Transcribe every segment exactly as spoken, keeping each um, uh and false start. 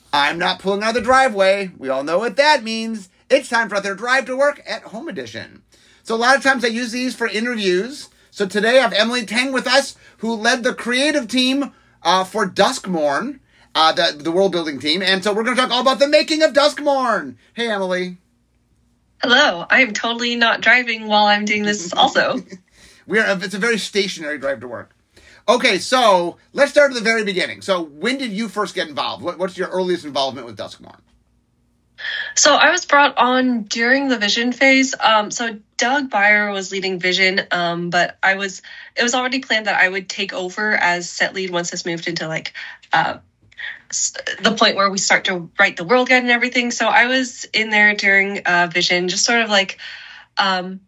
I'm not pulling out of the driveway. We all know what that means. It's time for their Drive to Work at Home edition. So a lot of times I use these for interviews. So today I have Emily Tang with us, who led the creative team uh, for Duskmorn, uh, the, the world building team. And so we're going to talk all about the making of Duskmorn. Hey, Emily. Hello. I am totally not driving while I'm doing this also. we are. It's a very stationary drive to work. Okay, so let's start at the very beginning. So when did you first get involved? What, what's your earliest involvement with Duskmorn? So I was brought on during the vision phase. Um, so Doug Beyer was leading vision, um, but I was. It was already planned that I would take over as set lead once this moved into like uh, the point where we start to write the world guide and everything. So I was in there during uh, vision, just sort of like. Um,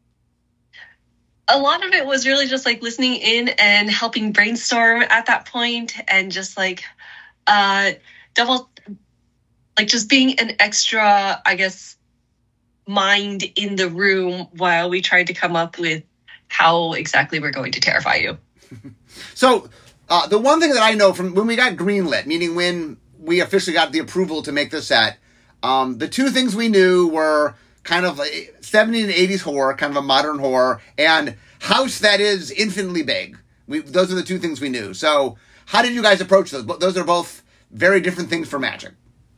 A lot of it was really just like listening in and helping brainstorm at that point and just like uh, double, like just being an extra, I guess, mind in the room while we tried to come up with how exactly we're going to terrify you. So uh, the one thing that I know from when we got greenlit, meaning when we officially got the approval to make the set, um, the two things we knew were kind of like seventies and eighties horror, kind of a modern horror, and house that is infinitely big. We, those are the two things we knew. So how did you guys approach those? Those are both very different things for Magic.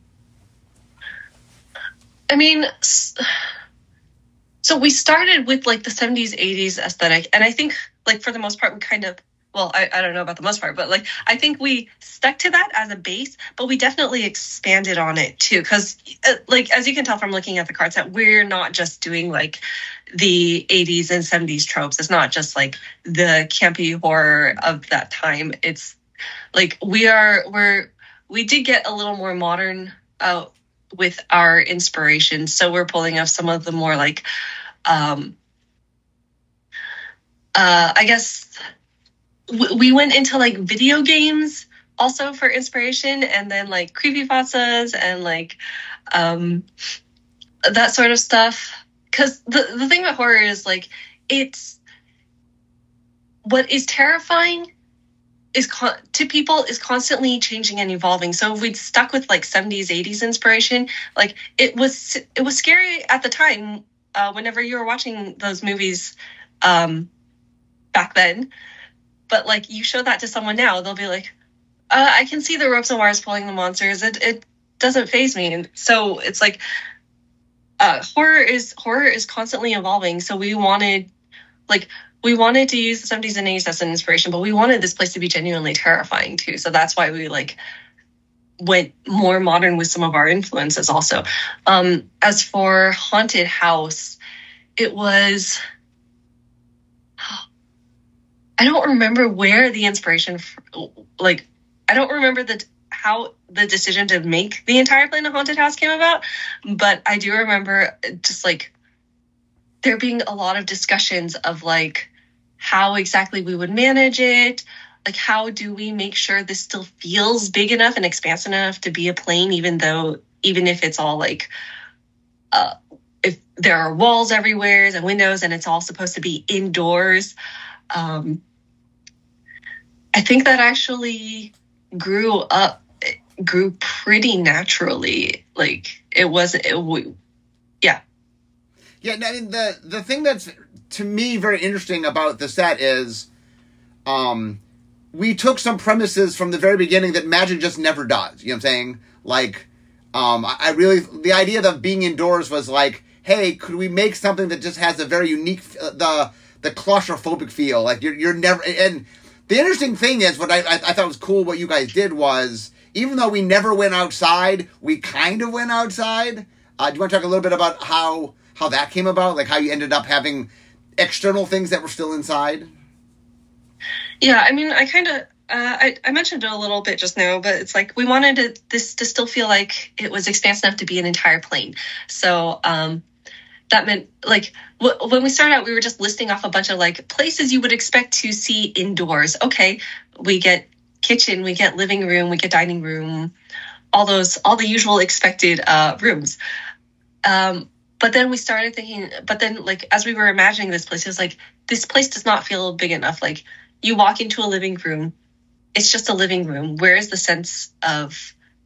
I mean, so we started with like the seventies, eighties aesthetic, and I think like for the most part we kind of, well, I, I don't know about the most part, but like I think we stuck to that as a base, but we definitely expanded on it too. Because uh, like as you can tell from looking at the card set, we're not just doing like the eighties and seventies tropes. It's not just like the campy horror of that time. It's like we are we're we did get a little more modern uh, with our inspiration. So we're pulling off some of the more like, um, uh, I guess. We went into like video games also for inspiration, and then like creepypastas and like um, that sort of stuff. Because the, the thing about horror is like it's what is terrifying is con- to people is constantly changing and evolving. So if we'd stuck with like seventies, eighties inspiration, like it was it was scary at the time uh, whenever you were watching those movies um, back then. But, like, you show that to someone now, they'll be like, uh, I can see the ropes and wires pulling the monsters. It it doesn't faze me. And so it's like uh, horror is horror is constantly evolving. So we wanted, like, we wanted to use the seventies and eighties as an inspiration, but we wanted this place to be genuinely terrifying, too. So that's why we, like, went more modern with some of our influences also. Um, as for Haunted House, it was... I don't remember where the inspiration, like, I don't remember the how the decision to make the entire plan of Haunted House came about, but I do remember just, like, there being a lot of discussions of, like, how exactly we would manage it, like, how do we make sure this still feels big enough and expansive enough to be a plane, even though, even if it's all, like, uh, if there are walls everywhere and windows and it's all supposed to be indoors. Um, I think that actually grew up, grew pretty naturally. Like it wasn't, it, we, yeah. Yeah, I mean, the, the thing that's, to me, very interesting about the set is um, we took some premises from the very beginning that Magic just never does. You know what I'm saying? Like, um, I really, the idea of being indoors was like, hey, could we make something that just has a very unique, uh, the, the claustrophobic feel? Like, you're, you're never, and the interesting thing is, what I, I, I thought was cool what you guys did was, even though we never went outside, we kind of went outside. Uh, do you want to talk a little bit about how, how that came about? Like, how you ended up having external things that were still inside? Yeah, I mean, I kind of, uh, I, I mentioned it a little bit just now, but it's like we wanted to, this to still feel like it was expansive enough to be an entire plane. So um, that meant, like, w- when we started out, we were just listing off a bunch of, like, places you would expect to see indoors. Okay, we get kitchen, we get living room, we get dining room, all those, all the usual expected uh, rooms. Um, but then we started thinking, but then, like, as we were imagining this place, it was like, this place does not feel big enough. Like, you walk into a living room, it's just a living room. Where is the sense of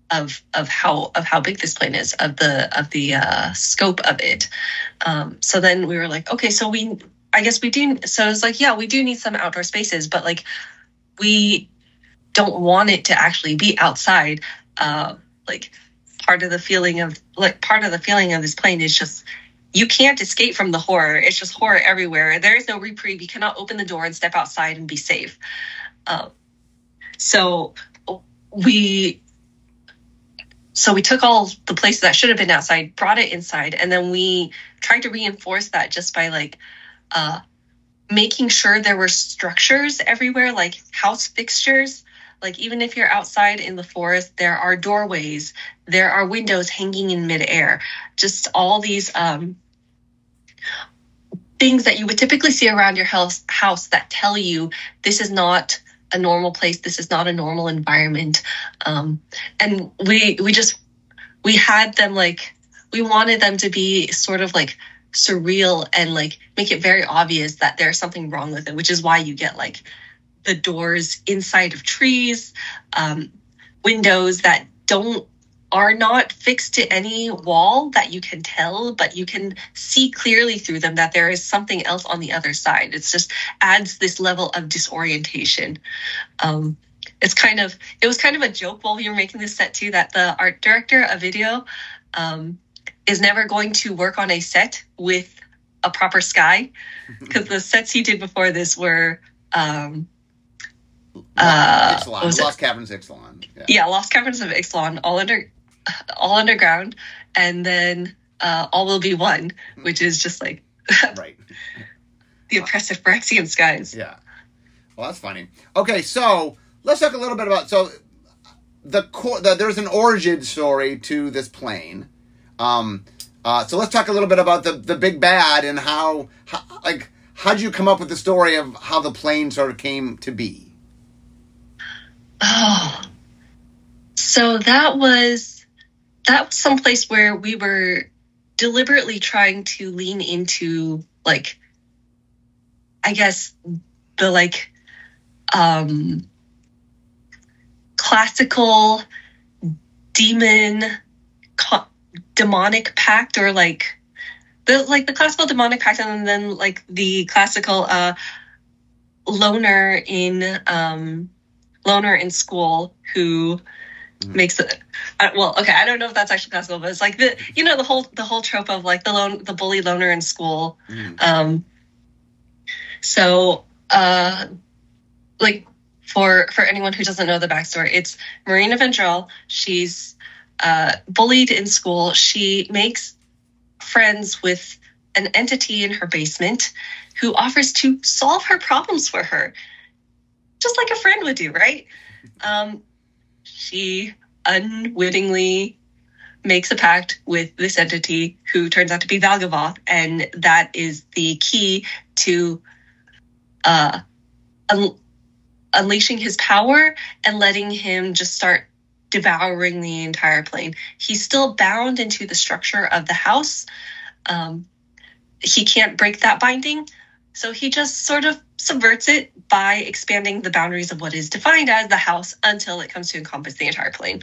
of of how of how big this plane is, of the of the uh, scope of it. Um, so then we were like, okay, so we I guess we do. So it's like, yeah, we do need some outdoor spaces, but like we don't want it to actually be outside. Uh, like part of the feeling of like part of the feeling of this plane is just you can't escape from the horror. It's just horror everywhere. There is no reprieve. You cannot open the door and step outside and be safe. Um, so we so we took all the places that should have been outside, brought it inside, and then we tried to reinforce that just by like uh, making sure there were structures everywhere, like house fixtures. Like even if you're outside in the forest, there are doorways, there are windows hanging in midair. Just all these um, things that you would typically see around your house, house that tell you this is not a normal place, this is not a normal environment. Um, and we we just we had them like we wanted them to be sort of like surreal and like make it very obvious that there's something wrong with it, which is why you get like the doors inside of trees, um, windows that don't are not fixed to any wall that you can tell, but you can see clearly through them that there is something else on the other side. It's just adds this level of disorientation. Um, it's kind of it was kind of a joke while we were making this set too, that the art director of video um, is never going to work on a set with a proper sky, because the sets he did before this were um, Uh, Ixalan, Lost Caverns of Ixalan. Yeah. yeah, Lost Caverns of Ixalan, all under, all underground, and then uh, All Will Be One, which is just like right. the oppressive Phyrexian skies. Yeah, well, that's funny. Okay, so let's talk a little bit about so the core. The, there's an origin story to this plane. Um, uh, so let's talk a little bit about the the big bad and how, how like how did you come up with the story of how the plane sort of came to be? Oh, so that was that was someplace where we were deliberately trying to lean into, like, I guess the like um, classical demon co- demonic pact, or like the like the classical demonic pact, and then like the classical uh, loner in. Um, loner in school who mm-hmm. makes it uh, well okay I don't know if that's actually classical, but it's like the you know the whole the whole trope of like the lone the bully loner in school. Mm-hmm. um so uh like for for anyone who doesn't know the backstory, it's Marina Vendrell. She's uh bullied in school. She makes friends with an entity in her basement who offers to solve her problems for her, just like a friend would do, right? Um, she unwittingly makes a pact with this entity who turns out to be Valgavoth, and that is the key to uh, un- unleashing his power and letting him just start devouring the entire plane. He's still bound into the structure of the house. Um, he can't break that binding, so he just sort of subverts it by expanding the boundaries of what is defined as the house until it comes to encompass the entire plane.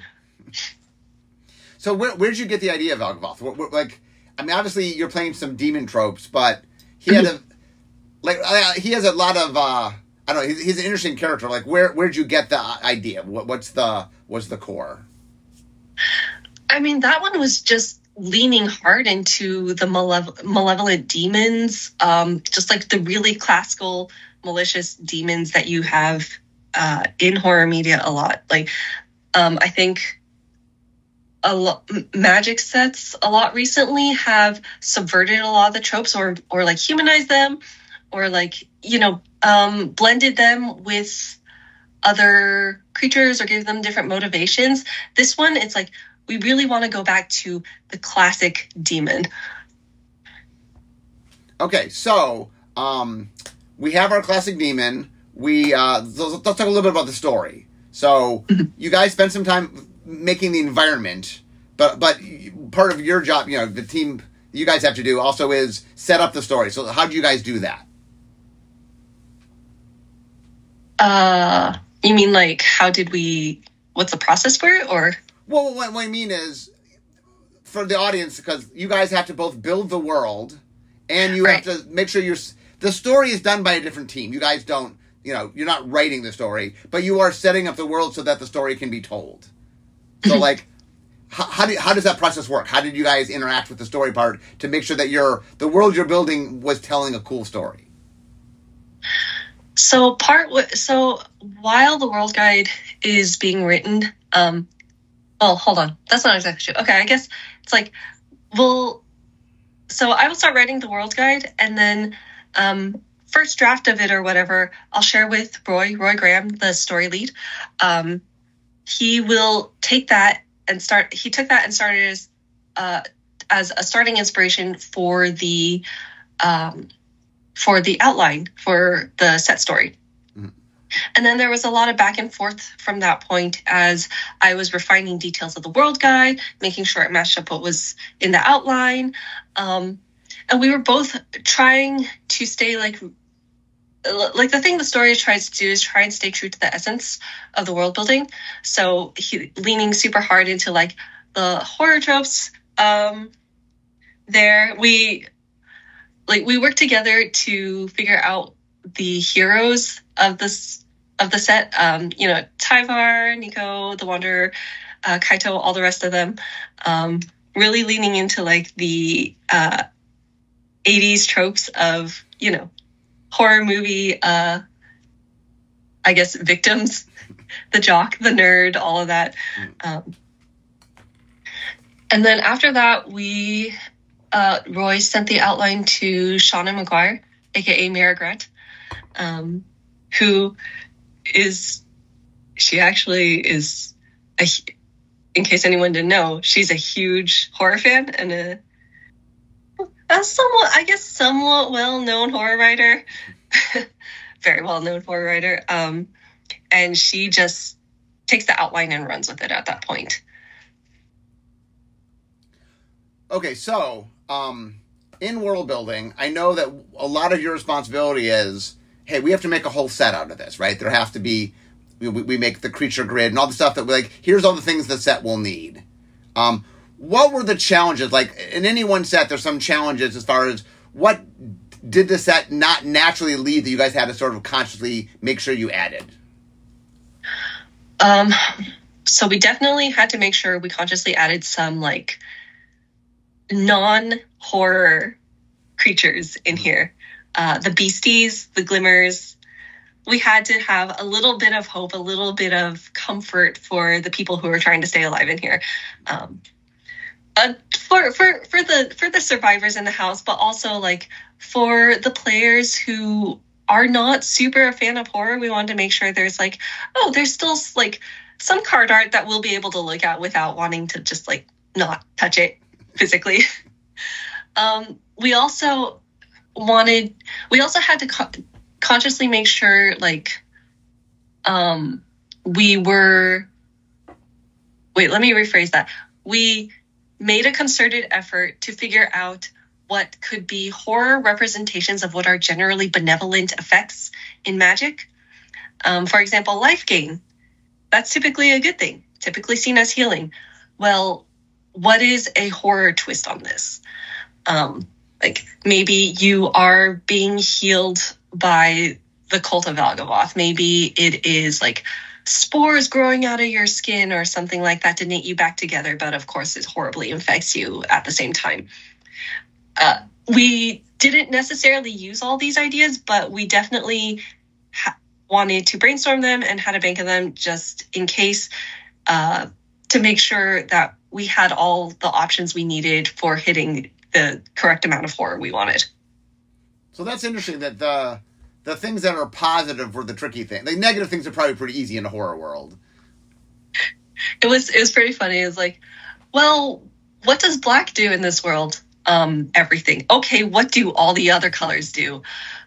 So where where did you get the idea of Valgavoth? What, what, like, I mean, obviously you're playing some demon tropes, but he had a like uh, he has a lot of uh, I don't know. He's, he's an interesting character. Like, where where did you get the idea? What what's the what's the core? I mean, that one was just leaning hard into the malev- malevolent demons, um, just like the really classical malicious demons that you have uh, in horror media a lot. Like, um, I think a lo- magic sets a lot recently have subverted a lot of the tropes, or or like humanized them, or like, you know, um, blended them with other creatures or give them different motivations. This one, it's like, we really want to go back to the classic demon. Okay, so um, we have our classic demon. We uh, let's, let's talk a little bit about the story. So you guys spent some time making the environment, but but part of your job, you know, the team you guys have to do also is set up the story. So how do you guys do that? Uh, you mean like how did we? What's the process for it, or? Well, what, what I mean is, for the audience, because you guys have to both build the world, and you right. have to make sure you're... The story is done by a different team. You guys don't, you know, you're not writing the story, but you are setting up the world so that the story can be told. So, like, how, how, do, how does that process work? How did you guys interact with the story part to make sure that your the world you're building was telling a cool story? So part w- so while the world guide is being written, um, well, hold on, that's not exactly true. Okay, I guess it's like, well, so I will start writing the world guide, and then um, first draft of it or whatever, I'll share with Roy, Roy Graham, the story lead. Um, he will take that and start. He took that and started as uh, as a starting inspiration for the. Um, for the outline for the set story. Mm-hmm. And then there was a lot of back and forth from that point as I was refining details of the world guide, making sure it matched up what was in the outline. Um, and we were both trying to stay like, like the thing the story tries to do is try and stay true to the essence of the world building. So he, leaning super hard into like the horror tropes um, there. We, Like we worked together to figure out the heroes of this of the set. Um, you know, Tyvar, Nico, the Wanderer, uh, Kaito, all the rest of them. Um, really leaning into like the uh, eighties tropes of, you know, horror movie. Uh, I guess victims, the jock, the nerd, all of that. Um, and then after that, we. Uh, Roy sent the outline to Shauna McGuire, aka Margaret, um, who is, she actually is, a, in case anyone didn't know, she's a huge horror fan and a, a somewhat, I guess, somewhat well-known horror writer, very well-known horror writer, um, and she just takes the outline and runs with it at that point. Okay, so... Um, in world building, I know that a lot of your responsibility is, hey, we have to make a whole set out of this, right? There have to be, we, we make the creature grid and all the stuff that we like, here's all the things the set will need. Um, what were the challenges? Like, in any one set, there's some challenges as far as what did the set not naturally lead that you guys had to sort of consciously make sure you added? Um, so we definitely had to make sure we consciously added some, like, non-horror creatures in here. Uh, the beasties, the glimmers. We had to have a little bit of hope, a little bit of comfort for the people who are trying to stay alive in here. Um, uh, for for for the for the survivors in the house, but also like for the players who are not super a fan of horror, we wanted to make sure there's like, oh, there's still like some card art that we'll be able to look at without wanting to just like not touch it physically. um, we also wanted, we also had to co- consciously make sure, like, um, we were, wait, let me rephrase that. We made a concerted effort to figure out what could be horror representations of what are generally benevolent effects in magic. Um, for example, life gain. That's typically a good thing, typically seen as healing. Well, what is a horror twist on this? Um, like maybe you are being healed by the cult of Valgavoth. Maybe it is like spores growing out of your skin or something like that to knit you back together. But of course, it horribly infects you at the same time. Uh, we didn't necessarily use all these ideas, but we definitely ha- wanted to brainstorm them and had a bank of them just in case, uh, to make sure that we had all the options we needed for hitting the correct amount of horror we wanted. So that's interesting that the the things that are positive were the tricky thing. The negative things are probably pretty easy in a horror world. It was it was pretty funny. It was like, well, what does black do in this world? Um, everything. Okay, what do all the other colors do?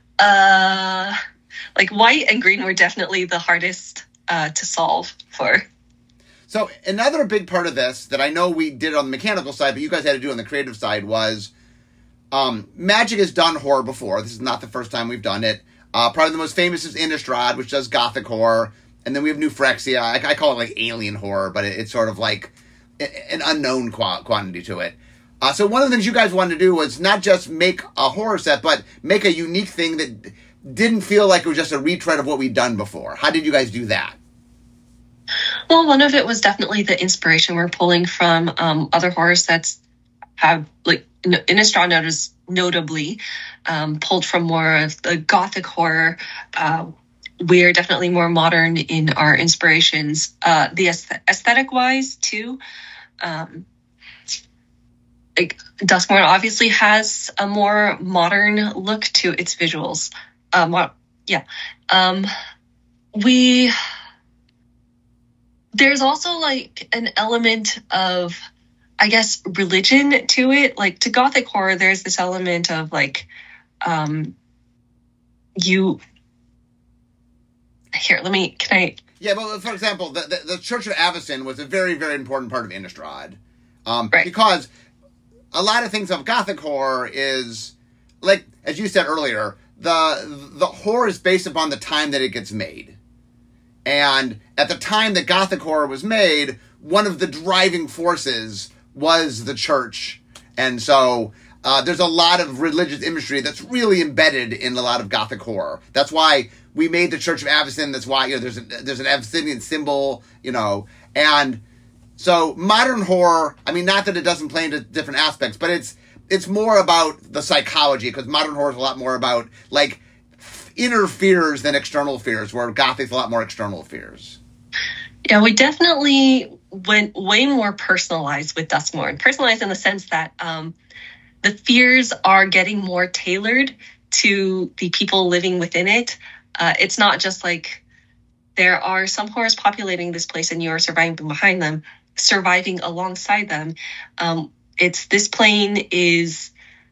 Uh, like white and green were definitely the hardest uh, to solve for. So another big part of this that I know we did on the mechanical side, but you guys had to do on the creative side was um, Magic has done horror before. This is not the first time we've done it. Uh, probably the most famous is Innistrad, which does gothic horror. And then we have New Phyrexia. I, I call it like alien horror, but it, it's sort of like an unknown qu- quantity to it. Uh, so one of the things you guys wanted to do was not just make a horror set, but make a unique thing that didn't feel like it was just a retread of what we'd done before. How did you guys do that? Well, one of it was definitely the inspiration we're pulling from um, other horror sets. Have like Innistrad notice notably um, pulled from more of the gothic horror. Uh, we're definitely more modern in our inspirations. Uh, the aesthetic wise too. Um, like Duskmourn obviously has a more modern look to its visuals. Um, yeah, um, we. There's also like an element of, I guess, religion to it. Like to gothic horror, there's this element of like, um, you. Here, let me. Can I? Yeah, well, for example, the the, the Church of Avacyn was a very, very important part of Innistrad, um, right. because a lot of things of gothic horror is like, as you said earlier, the the horror is based upon the time that it gets made. And at the time that gothic horror was made, one of the driving forces was the church. And so uh, there's a lot of religious imagery that's really embedded in a lot of gothic horror. That's why we made the Church of Avacyn. That's why, you know, there's a, there's an Abyssinian symbol, you know. And so modern horror, I mean, not that it doesn't play into different aspects, but it's it's more about the psychology, because modern horror is a lot more about, like, inner fears than external fears, where Gothic's a lot more external fears. Yeah, we definitely went way more personalized with Duskmourn. Personalized in the sense that um, the fears are getting more tailored to the people living within it. Uh, it's not just like there are some horrors populating this place and you are surviving behind them, surviving alongside them. Um, it's this plane is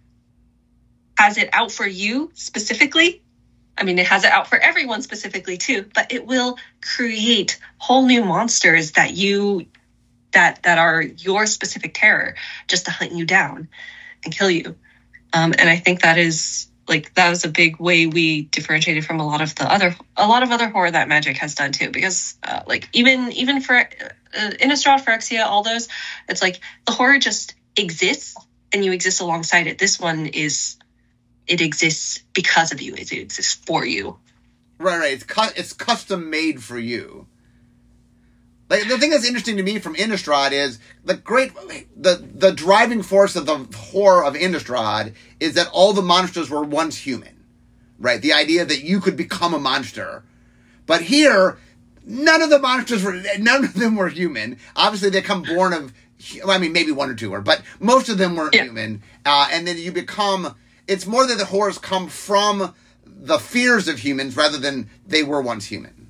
has it out for you specifically. I mean, it has it out for everyone specifically too, but it will create whole new monsters that you, that, that are your specific terror, just to hunt you down and kill you. Um, and I think that is like, that was a big way we differentiated from a lot of the other, a lot of other horror that Magic has done too, because uh, like even, even for uh, Innistrad, Phyrexia, all those, it's like the horror just exists and you exist alongside it. This one is, it exists because of you. It exists for you. Right, right. It's cu- it's custom made for you. Like the thing that's interesting to me from Innistrad is the great the the driving force of the horror of Innistrad is that all the monsters were once human. Right? The idea that you could become a monster. But here, none of the monsters were none of them were human. Obviously they come born of I mean maybe one or two were, but most of them weren't yeah. human. Uh, and then you become It's more that the horrors come from the fears of humans rather than they were once human.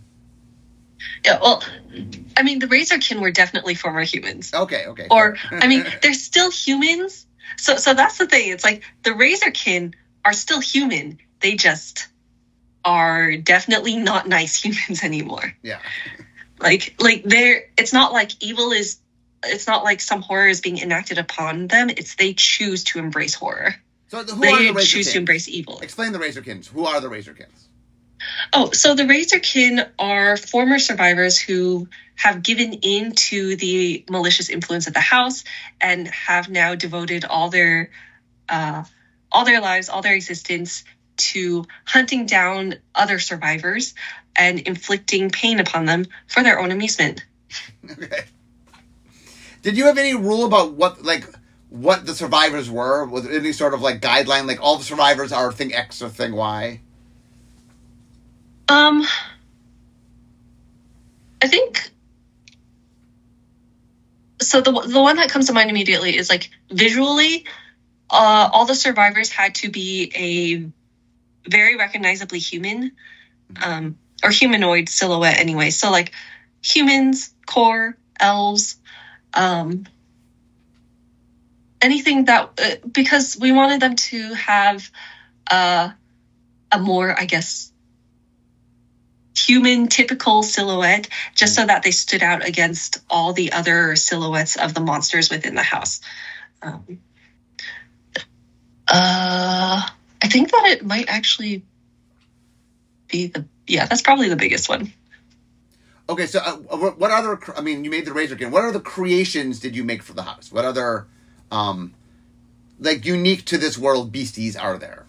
Yeah, well, I mean, the Razorkin were definitely former humans. Okay, okay. Or, I mean, they're still humans. So so that's the thing. It's like the Razorkin are still human. They just are definitely not nice humans anymore. Yeah. Like, like they're, it's not like evil is, it's not like some horror is being enacted upon them. It's they choose to embrace horror. So who they are the choose Razorkins? to embrace evil. Explain the Razorkins. Who are the Razorkins? Oh, so the Razorkin are former survivors who have given in to the malicious influence of the house and have now devoted all their, uh, all their lives, all their existence to hunting down other survivors and inflicting pain upon them for their own amusement. Okay. Did you have any rule about what, like, what the survivors were? Was there any sort of, like, guideline? Like, all the survivors are thing X or thing Y? Um, I think... So the the one that comes to mind immediately is, like, visually, uh, all the survivors had to be a very recognizably human, um, or humanoid silhouette anyway. So, like, humans, core, elves, um... anything that, uh, because we wanted them to have uh, a more, I guess, human typical silhouette, just so that they stood out against all the other silhouettes of the monsters within the house. Um, uh, I think that it might actually be the, yeah, that's probably the biggest one. Okay, so uh, what, what other? I mean, you made the razor again. What other creations did you make for the house? What other, um, like unique to this world beasties are there?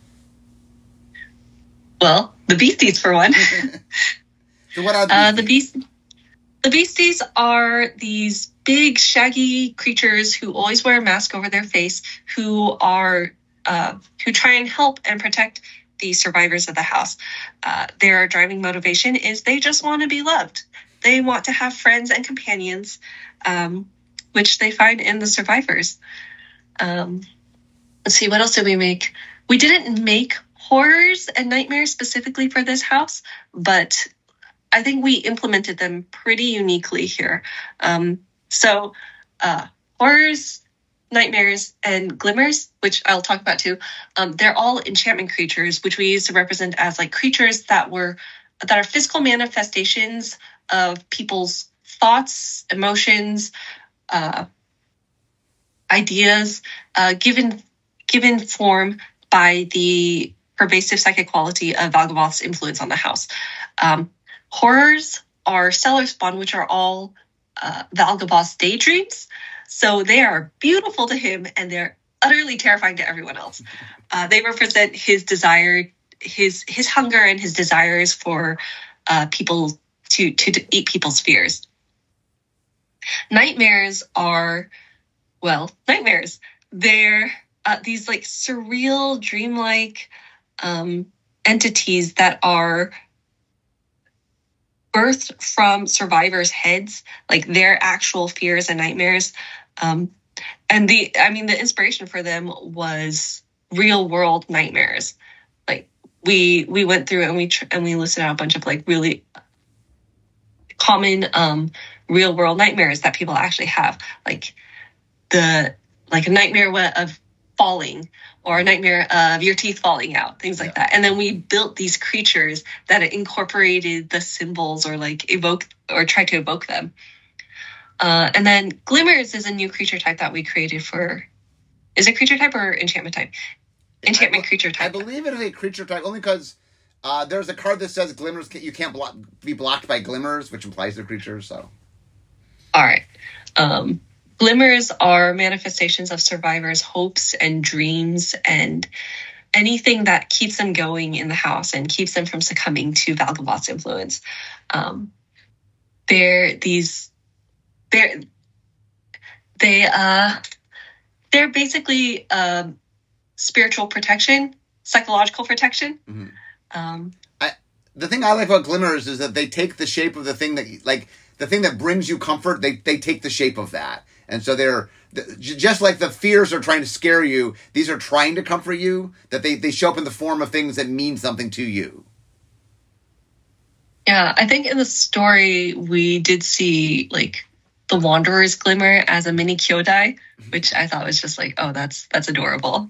Well, the beasties for one. So what are the uh, beasties? the beast? The beasties are these big, shaggy creatures who always wear a mask over their face, who are uh, who try and help and protect the survivors of the house. Uh, their driving motivation is they just want to be loved. They want to have friends and companions, um, which they find in the survivors. Um, let's see, what else did we make? We didn't make horrors and nightmares specifically for this house, but I think we implemented them pretty uniquely here. Um, so uh, horrors, nightmares, and glimmers, which I'll talk about too, um, they're all enchantment creatures, which we used to represent as like creatures that were that are physical manifestations of people's thoughts, emotions, uh, ideas, uh, given given form by the pervasive psychic quality of Valgavoth's influence on the house. Um, horrors are stellar spawn, which are all uh, Valgavoth's daydreams. So they are beautiful to him, and they're utterly terrifying to everyone else. Uh, they represent his desire, his his hunger, and his desires for uh, people to, to to eat people's fears. Nightmares are, well, nightmares. They're uh, these like surreal, dreamlike um, entities that are birthed from survivors' heads, like their actual fears and nightmares. Um, and the, I mean, the inspiration for them was real world nightmares. Like we, we went through and we, tr- and we listed out a bunch of like really common, um, real world nightmares that people actually have. Like the, like a nightmare of falling, or a nightmare of your teeth falling out, things like yeah. that. And then we built these creatures that incorporated the symbols or like evoke or try to evoke them. Uh, and then glimmers is a new creature type that we created for, is it creature type or enchantment type? Enchantment I, creature type. I believe it is a creature type only because uh, there's a card that says glimmers, can, you can't block, be blocked by glimmers, which implies they're creatures, so. All right. Um, Glimmers are manifestations of survivors' hopes and dreams and anything that keeps them going in the house and keeps them from succumbing to Valgavoth's influence. Um, they're these, they're, they, uh, they're basically um, spiritual protection, psychological protection. Mm-hmm. Um, I, the thing I like about glimmers is that they take the shape of the thing that, like, the thing that brings you comfort, they, they take the shape of that. And so they're, just like the fears are trying to scare you, these are trying to comfort you, that they, they show up in the form of things that mean something to you. Yeah, I think in the story, we did see, like, the Wanderer's Glimmer as a mini Kyodai, which I thought was just like, oh, that's that's adorable.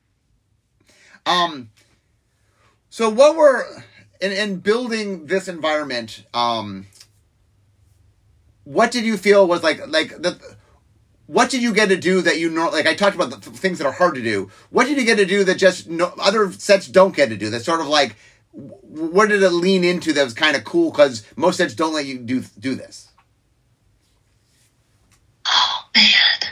Um, so what were, in, in building this environment, um, what did you feel was like, like the, what did you get to do that you know, like I talked about the things that are hard to do. What did you get to do that just no, other sets don't get to do? That's sort of like, where did it lean into that was kind of cool? Because most sets don't let you do, do this. Oh, man.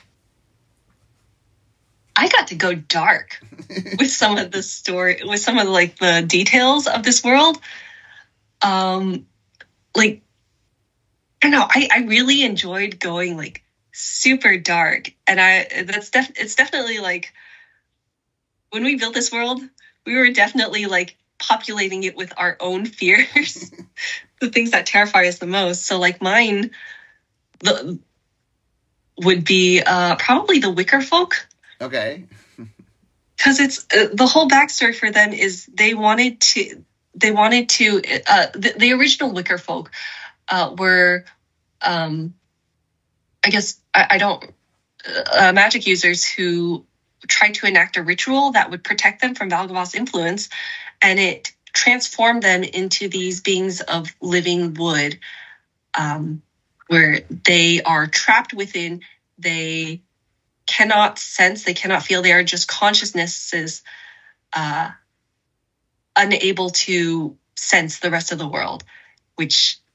I got to go dark with some of the story, with some of like the details of this world. Um, like, I don't know, I, I really enjoyed going like super dark. And I, that's def it's definitely like, when we built this world, we were definitely like populating it with our own fears, the things that terrify us the most. So like mine the, would be uh, probably the Wicker folk. Okay. Because it's uh, the whole backstory for them is they wanted to, they wanted to, uh, the, the original Wicker folk uh, were, um, I guess, I, I don't, uh, magic users who tried to enact a ritual that would protect them from Valgavoth's influence, and it transformed them into these beings of living wood, um, where they are trapped within, they cannot sense, they cannot feel, they are just consciousnesses uh, unable to sense the rest of the world, which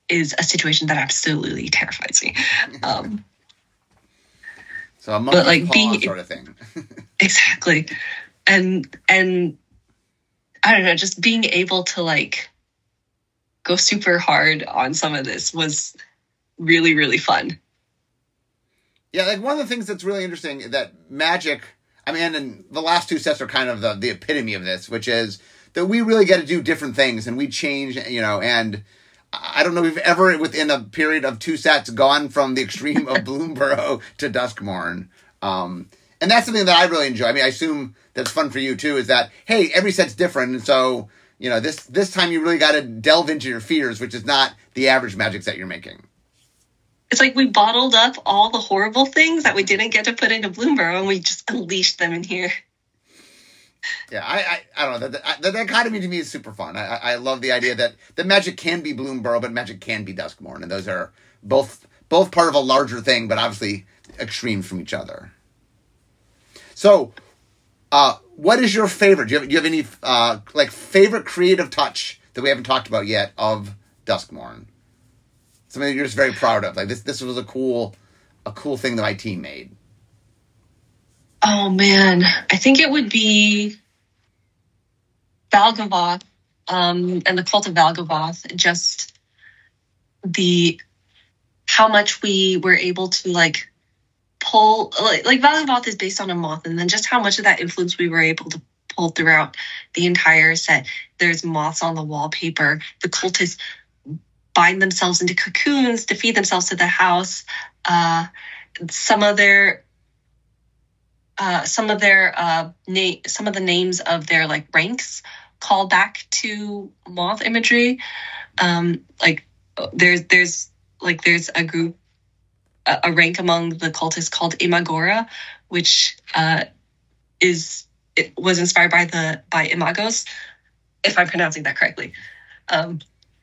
is a situation that absolutely terrifies me. Um, so a monkey's like paw being, sort of thing. Exactly. And, and I don't know, just being able to like go super hard on some of this was really, really fun. Yeah, like one of the things that's really interesting is that Magic, I mean, and the last two sets are kind of the, the epitome of this, which is that we really get to do different things and we change, you know, and I don't know if we've ever, within a period of two sets, gone from the extreme of Bloomburrow to Duskmourn. Um, and that's something that I really enjoy. I mean, I assume that's fun for you too, is that, hey, every set's different. And so, you know, this, this time you really got to delve into your fears, which is not the average Magic set you're making. It's like we bottled up all the horrible things that we didn't get to put into Bloomburrow and we just unleashed them in here. Yeah, I, I, I don't know. The, the, the dichotomy to me is super fun. I, I love the idea that, that Magic can be Bloomburrow, but Magic can be Duskmourn. And those are both both part of a larger thing, but obviously extremes from each other. So, uh, what is your favorite? Do you have, do you have any uh, like favorite creative touch that we haven't talked about yet of Duskmourn? Something that you're just very proud of. Like this, this was a cool, a cool thing that my team made. Oh man, I think it would be Valgavoth um, and the Cult of Valgavoth. Just the how much we were able to like pull, like, like Valgavoth is based on a moth, and then just how much of that influence we were able to pull throughout the entire set. There's moths on the wallpaper. The cultists bind themselves into cocoons to feed themselves to the house. Uh, some of their Uh, some of their uh, na- some of the names of their like ranks call back to moth imagery. Um, like there's there's like there's a group a, a rank among the cultists called Imagora, which uh, is it was inspired by the by Imagos, if I'm pronouncing that correctly. Um,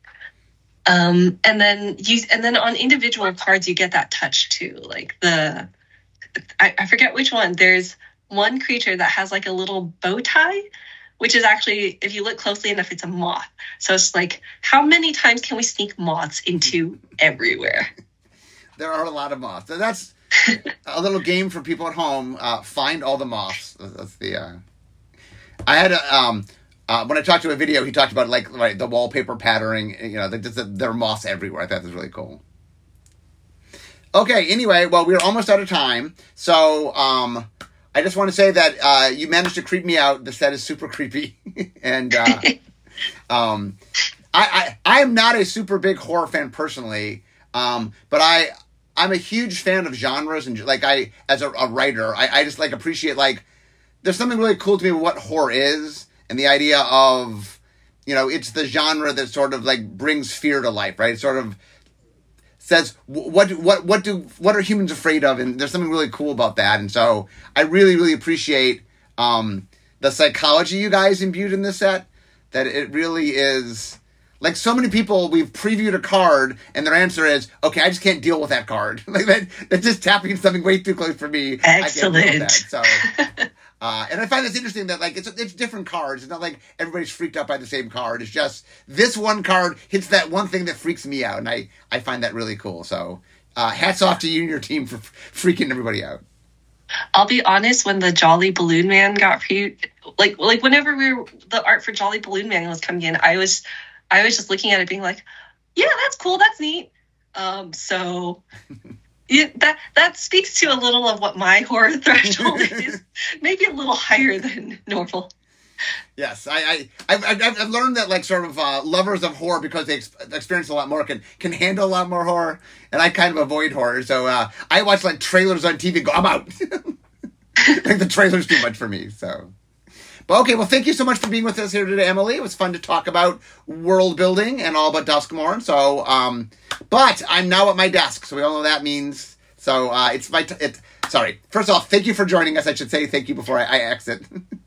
um, and then you and then on individual cards you get that touch too, like the. I, I forget which one. There's one creature that has like a little bow tie, which is actually, if you look closely enough, it's a moth. So it's like, how many times can we sneak moths into everywhere? There are a lot of moths. So that's a little game for people at home. Uh, find all the moths. That's the. Uh... I had a um, uh, when I talked to a video, he talked about like right, the wallpaper patterning. You know, the, the, there are moths everywhere. I thought that was really cool. Okay, anyway, well, we're almost out of time, so um, I just want to say that uh, you managed to creep me out. The set is super creepy, and uh, um, I, I I am not a super big horror fan personally, um, but I I'm a huge fan of genres, and like I as a, a writer, I, I just like appreciate like there's something really cool to me with what horror is, and the idea of, you know, it's the genre that sort of like brings fear to life, right? It sort of says what what what do what are humans afraid of, and there's something really cool about that. And so I really really appreciate um, the psychology you guys imbued in this set. That it really is like so many people we've previewed a card and their answer is, okay, I just can't deal with that card. Like that that's just tapping something way too close for me. Excellent. I can't deal with that. So. Uh, and I find this interesting that like it's it's different cards. It's not like everybody's freaked out by the same card. It's just this one card hits that one thing that freaks me out, and I, I find that really cool. So uh, hats off to you and your team for freaking everybody out. I'll be honest, when the Jolly Balloon Man got pre like like whenever we were, the art for Jolly Balloon Man was coming in, I was I was just looking at it being like, yeah, that's cool, that's neat. Um, so. Yeah, that that speaks to a little of what my horror threshold is. Maybe a little higher than normal. Yes, I, I I've, I've I've learned that like sort of uh, lovers of horror, because they ex- experience a lot more, can can handle a lot more horror, and I kind of avoid horror. So uh, I watch like trailers on T V and go, I'm out. Like the trailer's too much for me. So. But okay, well, thank you so much for being with us here today, Emily. It was fun to talk about world building and all about Duskmourn. So, um, but I'm now at my desk, so we all know what that means. So uh, it's my t- it. Sorry. First off, thank you for joining us. I should say thank you before I, I exit.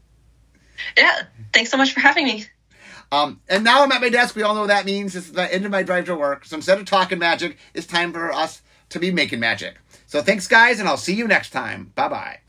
Yeah, thanks so much for having me. Um, and now I'm at my desk. We all know what that means. This is the end of my drive to work. So instead of talking magic, it's time for us to be making magic. So thanks, guys, and I'll see you next time. Bye bye.